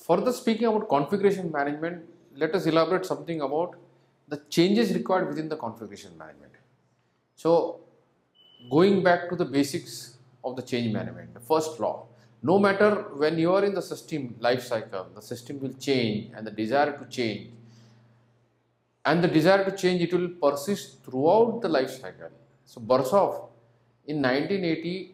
further speaking about configuration management, let us elaborate something about the changes required within the configuration management. So, going back to the basics of the change management, the first law, no matter when you are in the system life cycle, the system will change, and the desire to change it will persist throughout the life cycle. So Borsov in 1980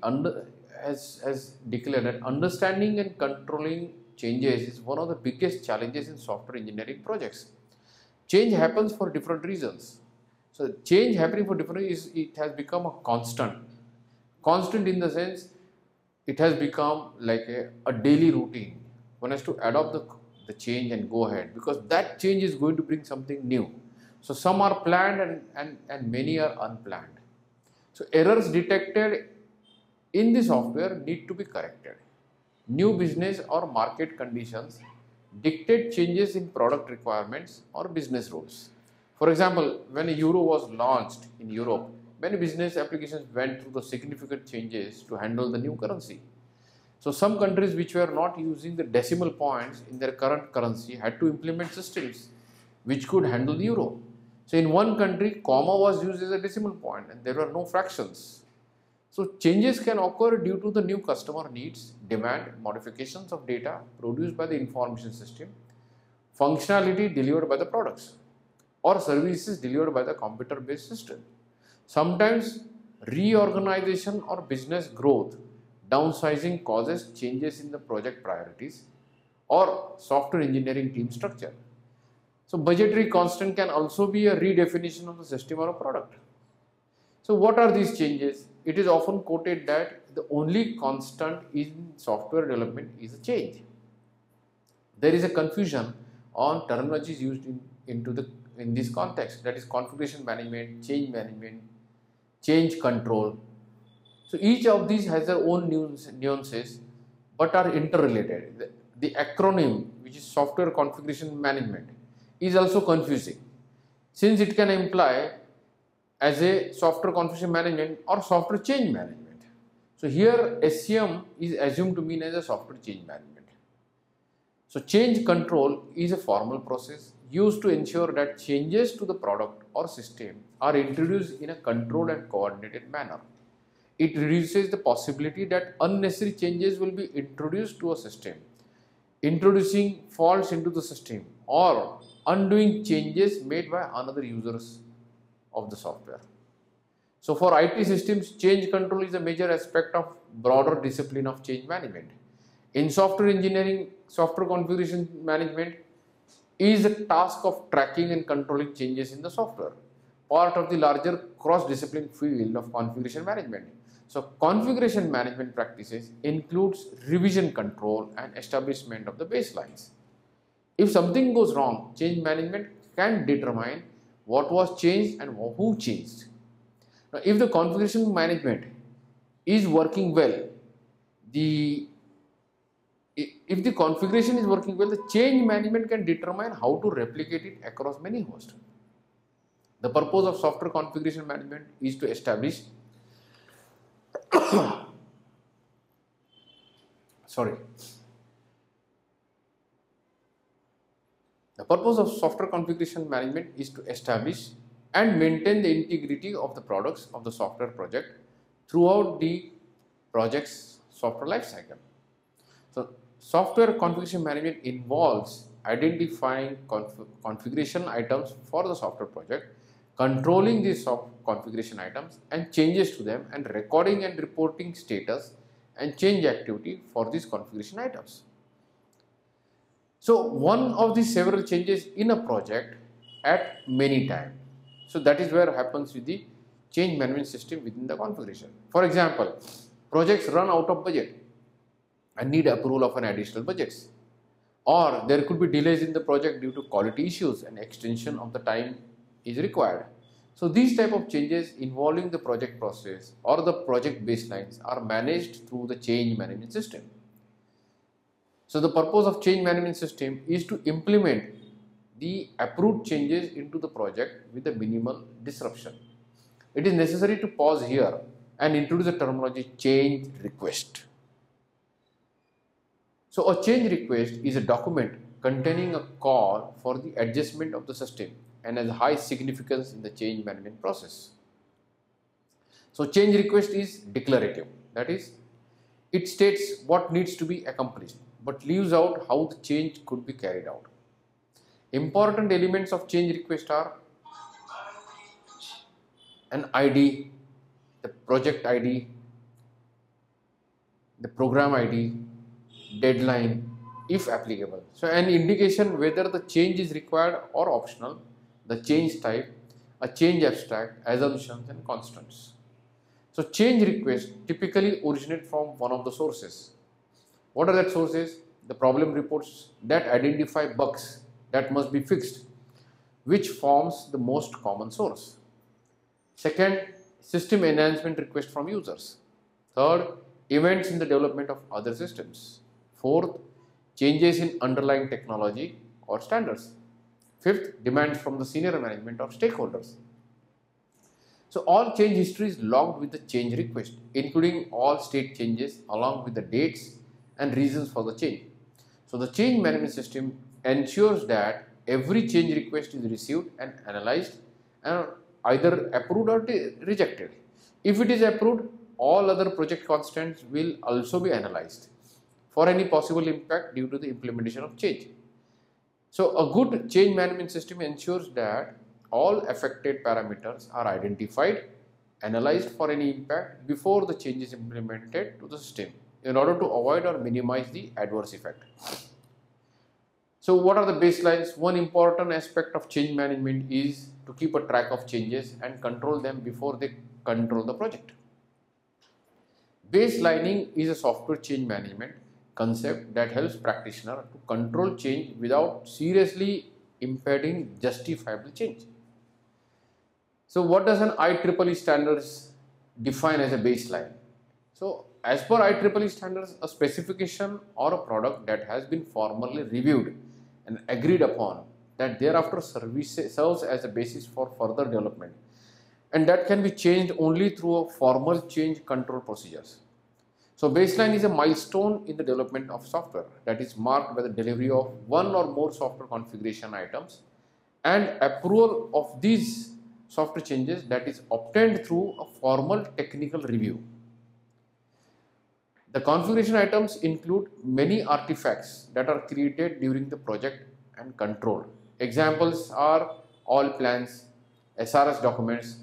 has declared that understanding and controlling changes is one of the biggest challenges in software engineering projects. Change happens for different reasons. So change happening for different reasons, it has become a constant. Constant in the sense it has become like a daily routine. One has to adopt the change and go ahead, because that change is going to bring something new. So some are planned and many are unplanned. So errors detected in the software need to be corrected. New business or market conditions dictate changes in product requirements or business rules. For example, when euro was launched in Europe, many business applications went through the significant changes to handle the new currency. So some countries which were not using the decimal points in their current currency had to implement systems which could handle the euro. So in one country, comma was used as a decimal point and there were no fractions. So changes can occur due to the new customer needs, demand, modifications of data produced by the information system, functionality delivered by the products, or services delivered by the computer-based system. Sometimes reorganization or business growth, downsizing causes changes in the project priorities or software engineering team structure. So budgetary constant can also be a redefinition of the system or a product. So what are these changes? It is often quoted that the only constant in software development is a change. There is a confusion on terminologies used in this context, that is configuration management, change control. So each of these has their own nuances but are interrelated. The acronym, which is software configuration management, is also confusing, since it can imply as a software configuration management or software change management. So here SCM is assumed to mean as a software change management. So change control is a formal process used to ensure that changes to the product or system are introduced in a controlled and coordinated manner. It reduces the possibility that unnecessary changes will be introduced to a system, introducing faults into the system, or undoing changes made by another users of the software. So for IT systems, change control is a major aspect of broader discipline of change management. In software engineering, software configuration management is a task of tracking and controlling changes in the software, part of the larger cross-discipline field of configuration management. So configuration management practices includes revision control and establishment of the baselines. If something goes wrong, change management can determine what was changed and who changed. Now, if the configuration management is working well, if the configuration is working well, the change management can determine how to replicate it across many hosts. The purpose of software configuration management is to establish The purpose of software configuration management is to establish and maintain the integrity of the products of the software project throughout the project's software lifecycle. So, software configuration management involves identifying configuration items for the software project, controlling these configuration items and changes to them, and recording and reporting status and change activity for these configuration items. So one of the several changes in a project at many times. So that is where happens with the change management system within the configuration. For example, projects run out of budget and need approval of an additional budgets, or there could be delays in the project due to quality issues and extension of the time is required. So these type of changes involving the project process or the project baselines are managed through the change management system. So the purpose of change management system is to implement the approved changes into the project with a minimal disruption. It is necessary to pause here and introduce the terminology change request. So a change request is a document containing a call for the adjustment of the system and has high significance in the change management process. So change request is declarative, that is, it states what needs to be accomplished but leaves out how the change could be carried out. Important elements of change request are an ID, the project ID, the program ID, deadline if applicable. So an indication whether the change is required or optional, the change type, a change abstract, assumptions and constants. So change requests typically originate from one of the sources. What are that sources? The problem reports that identify bugs that must be fixed, which forms the most common source. Second, system enhancement request from users. Third, events in the development of other systems. Fourth, changes in underlying technology or standards. Fifth, demands from the senior management or stakeholders. So all change history is logged with the change request, including all state changes along with the dates and reasons for the change. So the change management system ensures that every change request is received and analyzed and either approved or rejected. If it is approved, all other project constants will also be analyzed for any possible impact due to the implementation of change. So a good change management system ensures that all affected parameters are identified, analyzed for any impact before the change is implemented to the system in order to avoid or minimize the adverse effect. So what are the baselines? One important aspect of change management is to keep a track of changes and control them before they control the project. Baselining is a software change management concept that helps practitioners to control change without seriously impeding justifiable change. So what does an IEEE standards define as a baseline? So as per IEEE standards, a specification or a product that has been formally reviewed and agreed upon that thereafter serves as a basis for further development, and that can be changed only through a formal change control procedures. So baseline is a milestone in the development of software that is marked by the delivery of one or more software configuration items and approval of these software changes that is obtained through a formal technical review. The configuration items include many artifacts that are created during the project and controlled. Examples are all plans, SRS documents,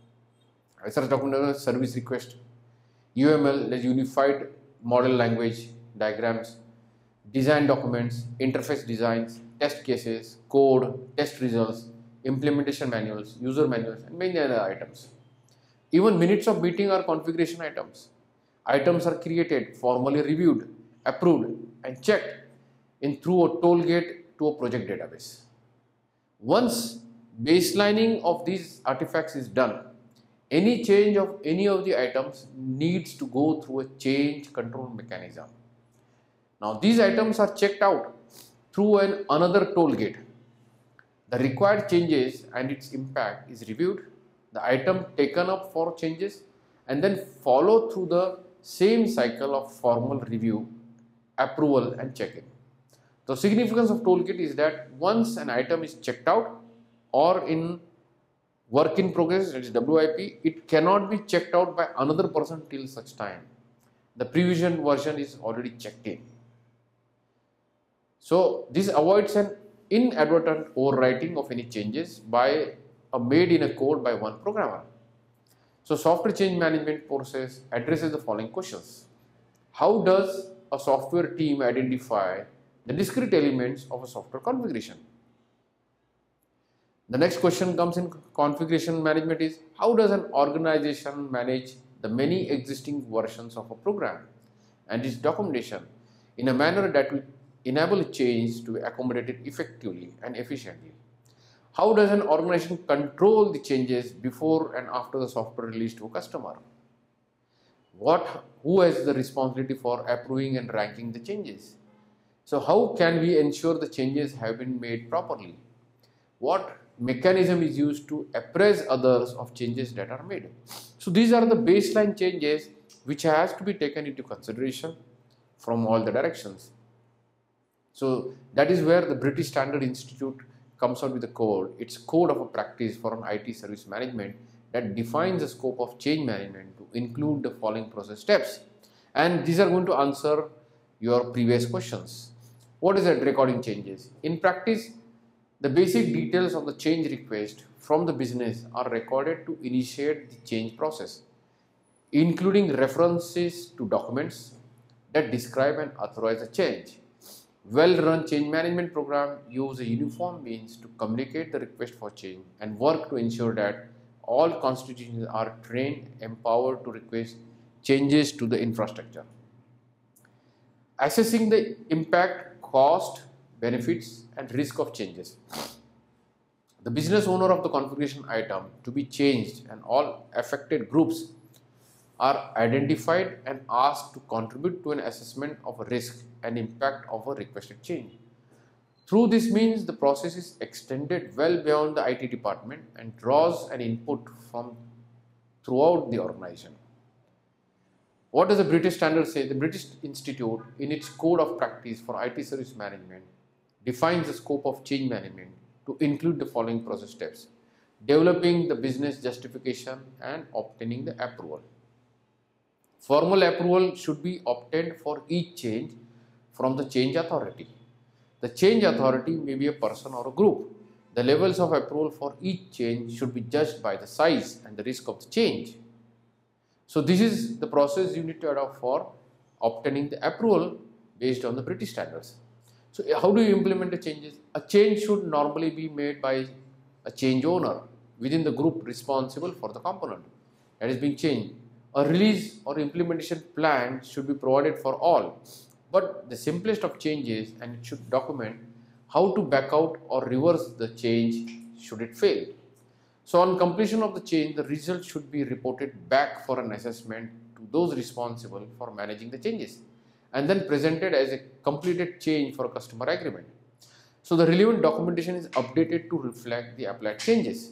service request, UML, that is Unified Model Language Diagrams, design documents, interface designs, test cases, code, test results, implementation manuals, user manuals, and many other items. Even minutes of meeting are configuration items. Items are created, formally reviewed, approved, and checked in through a toll gate to a project database. Once baselining of these artifacts is done, any change of any of the items needs to go through a change control mechanism. Now these items are checked out through another toll gate. The required changes and its impact is reviewed, the item taken up for changes, and then follow through the same cycle of formal review, approval and check-in. The significance of toolkit is that once an item is checked out or in work in progress, that is WIP, it cannot be checked out by another person till such time the previous version is already checked in. So this avoids an inadvertent overwriting of any changes made in a code by one programmer. So software change management process addresses the following questions. How does a software team identify the discrete elements of a software configuration? The next question comes in configuration management is, how does an organization manage the many existing versions of a program and its documentation in a manner that will enable change to be accommodated effectively and efficiently? How does an organization control the changes before and after the software release to a customer? Who has the responsibility for approving and ranking the changes? So how can we ensure the changes have been made properly? What mechanism is used to apprise others of changes that are made? So these are the baseline changes which has to be taken into consideration from all the directions. So that is where the British Standard Institute comes out with a code. It's code of a practice for an IT service management that defines the scope of change management to include the following process steps. And these are going to answer your previous questions. What is that recording changes? In practice, the basic details of the change request from the business are recorded to initiate the change process, including references to documents that describe and authorize the change. Well-run change management program use a uniform means to communicate the request for change and work to ensure that all constituents are trained, empowered to request changes to the infrastructure. Assessing the impact, cost, benefits and risk of changes. The business owner of the configuration item to be changed and all affected groups are identified and asked to contribute to an assessment of a risk and impact of a requested change. Through this means, the process is extended well beyond the IT department and draws an input from throughout the organization. What does the British Standard say? The British Institute, in its Code of Practice for IT Service Management, defines the scope of change management to include the following process steps: developing the business justification and obtaining the approval. Formal approval should be obtained for each change from the change authority. The change authority may be a person or a group. The levels of approval for each change should be judged by the size and the risk of the change. So this is the process you need to adopt for obtaining the approval based on the British standards. So how do you implement the changes? A change should normally be made by a change owner within the group responsible for the component that is being changed. A release or implementation plan should be provided for all, but the simplest of changes, and it should document how to back out or reverse the change should it fail. So on completion of the change, the result should be reported back for an assessment to those responsible for managing the changes and then presented as a completed change for a customer agreement. So the relevant documentation is updated to reflect the applied changes.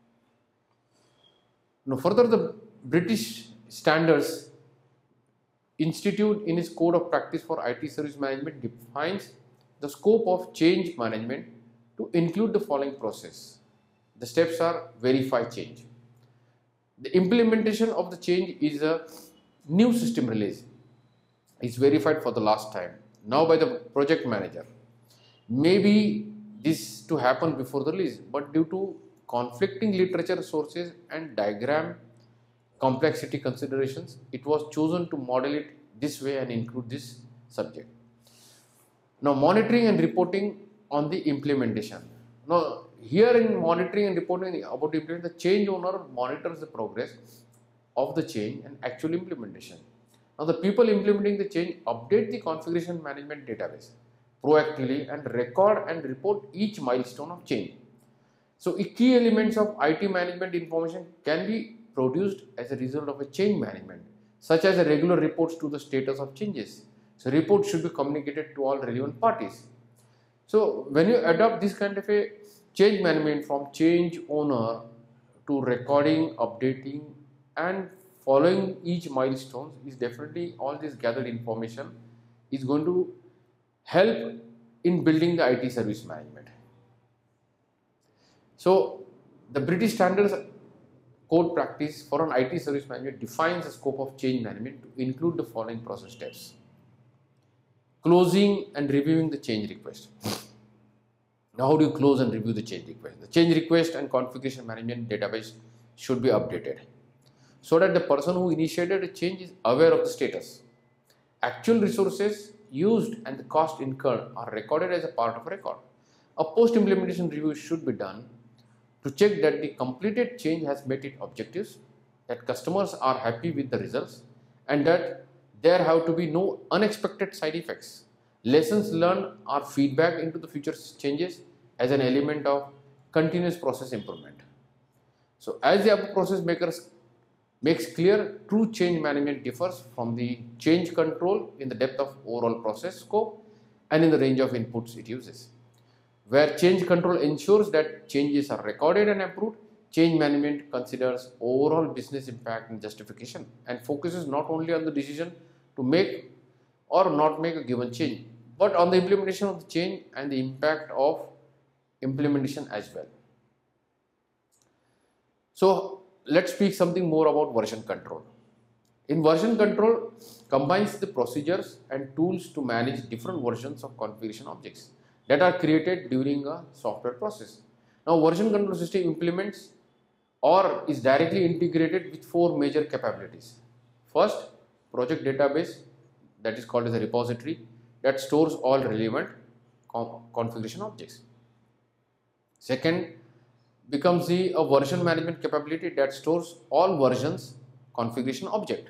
Now further, the British Standards Institute in its Code of Practice for IT Service Management defines the scope of change management to include the following process. The steps are: verify change. The implementation of the change is a new system release. It's verified for the last time, now by the project manager. Maybe this to happen before the release, but due to conflicting literature sources and diagram complexity considerations, it was chosen to model it this way and include this subject. Now monitoring and reporting on the implementation. Now here in monitoring and reporting about implementation, the change owner monitors the progress of the change and actual implementation. Now the people implementing the change update the configuration management database proactively and record and report each milestone of change. So key elements of IT management information can be produced as a result of a change management, such as a regular reports to the status of changes. So reports should be communicated to all relevant parties. So when you adopt this kind of a change management from change owner to recording, updating and following each milestone, is definitely all this gathered information is going to help in building the IT service management. So the British Standards Code Practice for an IT Service Management defines the scope of change management to include the following process steps: closing and reviewing the change request. Now how do you close and review the change request? The change request and configuration management database should be updated so that the person who initiated a change is aware of the status. Actual resources used and the cost incurred are recorded as a part of a record. A post-implementation review should be done to check that the completed change has met its objectives, that customers are happy with the results, and that there have to be no unexpected side effects. Lessons learned are feedback into the future changes as an element of continuous process improvement. So as the upper process makes clear, true change management differs from the change control in the depth of overall process scope and in the range of inputs it uses. Where change control ensures that changes are recorded and approved, change management considers overall business impact and justification and focuses not only on the decision to make or not make a given change, but on the implementation of the change and the impact of implementation as well. So let's speak something more about version control. In version control combines the procedures and tools to manage different versions of configuration objects that are created during a software process. Now version control system implements or is directly integrated with four major capabilities. First, project database, that is called as a repository, that stores all relevant configuration objects. Second, becomes a version management capability that stores all versions configuration object.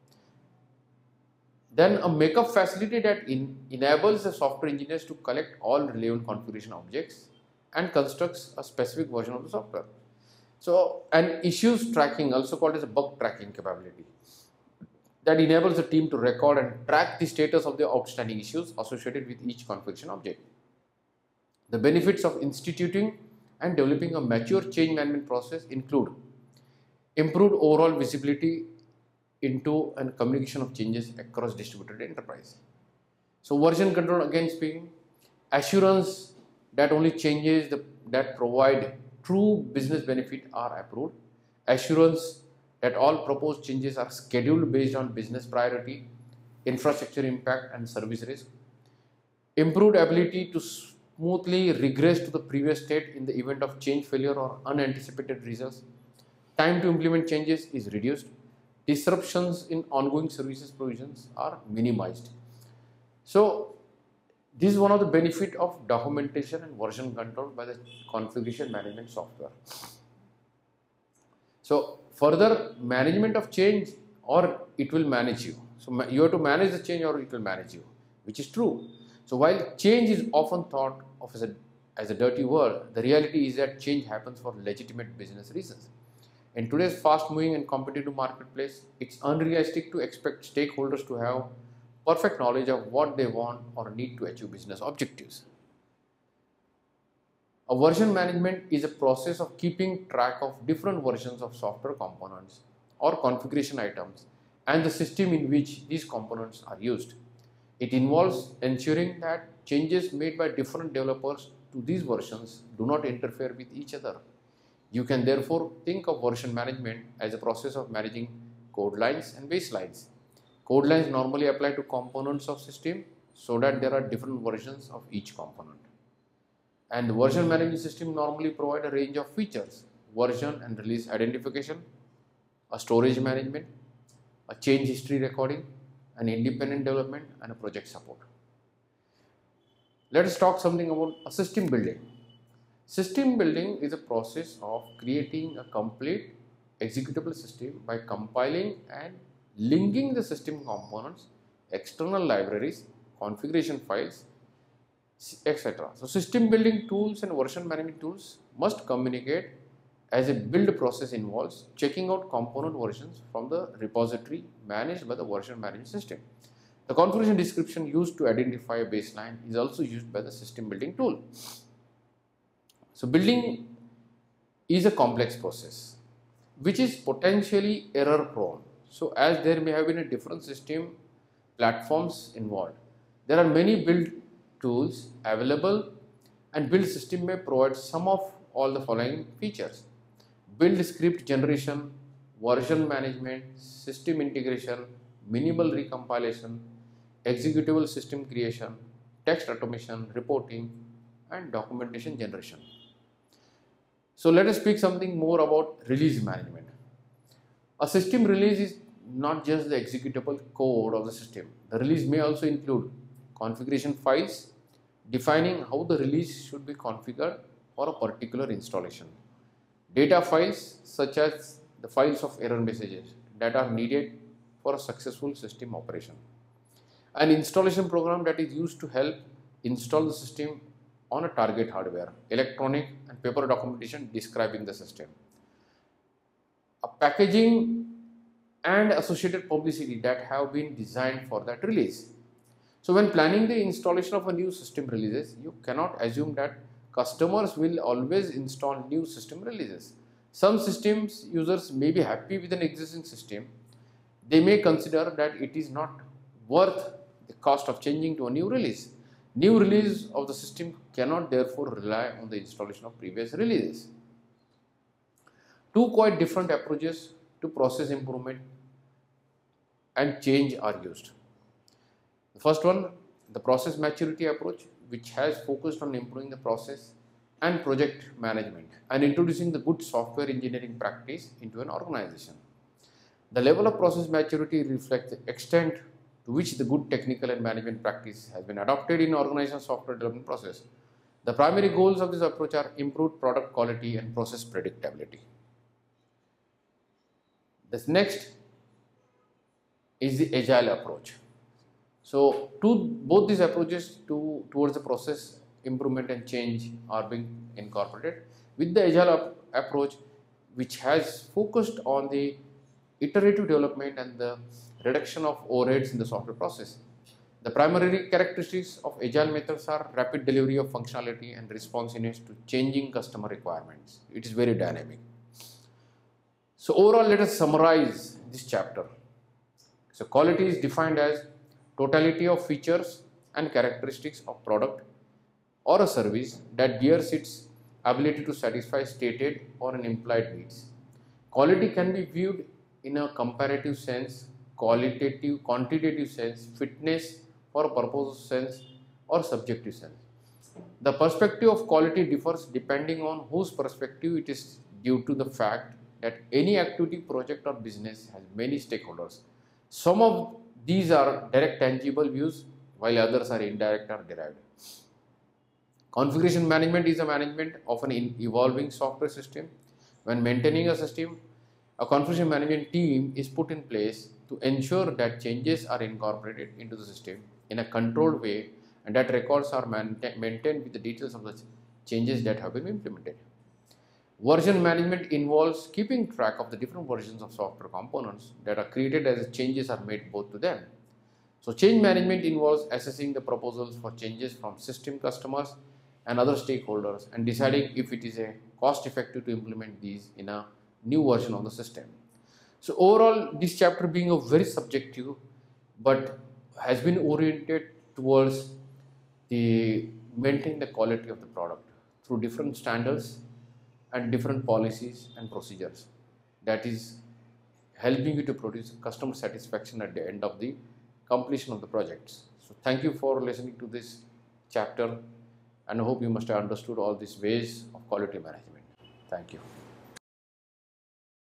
Then a makeup facility that enables the software engineers to collect all relevant configuration objects and constructs a specific version of the software. So an issues tracking, also called as a bug tracking capability, that enables the team to record and track the status of the outstanding issues associated with each configuration object. The benefits of instituting and developing a mature change management process include improved overall visibility into and communication of changes across distributed enterprise. So version control, again speaking, assurance that only changes that provide true business benefit are approved, assurance that all proposed changes are scheduled based on business priority, infrastructure impact and service risk, improved ability to smoothly regress to the previous state in the event of change failure or unanticipated results, time to implement changes is reduced, disruptions in ongoing services provisions are minimized. So this is one of the benefits of documentation and version control by the configuration management software. So further management of change, or it will manage you. So you have to manage the change or it will manage you, which is true. So while change is often thought of as a dirty word, the reality is that change happens for legitimate business reasons. In today's fast-moving and competitive marketplace, it's unrealistic to expect stakeholders to have perfect knowledge of what they want or need to achieve business objectives. A version management is a process of keeping track of different versions of software components or configuration items and the system in which these components are used. It involves ensuring that changes made by different developers to these versions do not interfere with each other. You can therefore think of version management as a process of managing code lines and baselines. Code lines normally apply to components of system so that there are different versions of each component. And the version management system normally provide a range of features: version and release identification, a storage management, a change history recording, an independent development and a project support. Let us talk something about a system building. System building is a process of creating a complete executable system by compiling and linking the system components, external libraries, configuration files, etc. So system building tools and version management tools must communicate, as a build process involves checking out component versions from the repository managed by the version management system. The configuration description used to identify a baseline is also used by the system building tool. So building is a complex process which is potentially error prone. So as there may have been a different system platforms involved, there are many build tools available, and build system may provide some of all the following features: build script generation, version management, system integration, minimal recompilation, executable system creation, text automation, reporting and documentation generation. So let us speak something more about release management. A system release is not just the executable code of the system. The release may also include configuration files defining how the release should be configured for a particular installation, data files such as the files of error messages that are needed for a successful system operation, an installation program that is used to help install the system on a target hardware, electronic and paper documentation describing the system, a packaging and associated publicity that have been designed for that release. So when planning the installation of a new system releases, you cannot assume that customers will always install new system releases. Some systems users may be happy with an existing system. They may consider that it is not worth the cost of changing to a new release. New release of the system cannot therefore rely on the installation of previous releases. Two quite different approaches to process improvement and change are used. The first one, the process maturity approach, which has focused on improving the process and project management and introducing the good software engineering practice into an organization. The level of process maturity reflects the extent to which the good technical and management practice has been adopted in organizational software development process. The primary goals of this approach are improved product quality and process predictability. This next is the agile approach. So, both these approaches towards the process improvement and change are being incorporated with the agile approach, which has focused on the iterative development and the reduction of overheads in the software process. The primary characteristics of agile methods are rapid delivery of functionality and responsiveness to changing customer requirements. It is very dynamic. So overall, let us summarize this chapter. So quality is defined as totality of features and characteristics of product or a service that bears its ability to satisfy stated or an implied needs. Quality can be viewed in a comparative sense, qualitative, quantitative sense, fitness for a purpose sense, or subjective sense. The perspective of quality differs depending on whose perspective it is, due to the fact that any activity, project or business has many stakeholders. Some of these are direct tangible views while others are indirect or derived. Configuration management is a management of an evolving software system. When maintaining a system, a configuration management team is put in place to ensure that changes are incorporated into the system in a controlled way and that records are maintained with the details of the changes that have been implemented. Version management involves keeping track of the different versions of software components that are created as changes are made both to them. So change management involves assessing the proposals for changes from system customers and other stakeholders and deciding if it is a cost effective to implement these in a new version of the system. So overall, this chapter being a very subjective but has been oriented towards the maintaining the quality of the product through different standards and different policies and procedures, that is helping you to produce customer satisfaction at the end of the completion of the projects. So thank you for listening to this chapter and I hope you must have understood all these ways of quality management. Thank you.